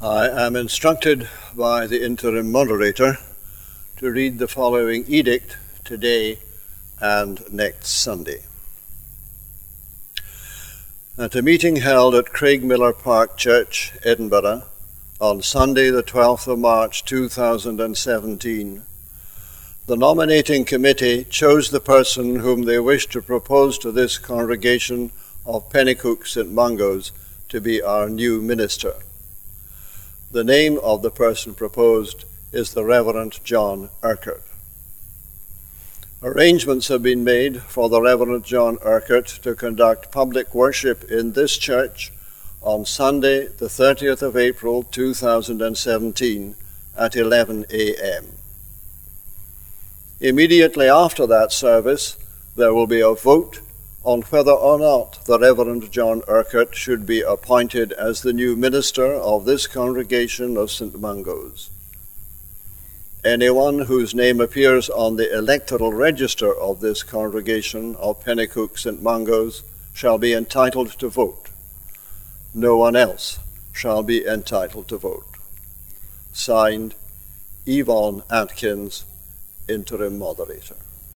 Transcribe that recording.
I am instructed by the interim moderator to read the following edict today and next Sunday. At a meeting held at Craigmillar Park Church, Edinburgh, on Sunday the 12th of March 2017, the nominating committee chose the person whom they wished to propose to this congregation of Penicuik St Mungo's to be our new minister. The name of the person proposed is the Reverend John Urquhart. Arrangements have been made for the Reverend John Urquhart to conduct public worship in this church on Sunday, the 30th of April 2017 at 11 a.m. Immediately after that service, there will be a vote on whether or not the Reverend John Urquhart should be appointed as the new minister of this congregation of St Mungo's. Anyone whose name appears on the electoral register of this congregation of Penicuik St Mungo's shall be entitled to vote. No one else shall be entitled to vote. Signed, Yvonne Atkins, Interim Moderator.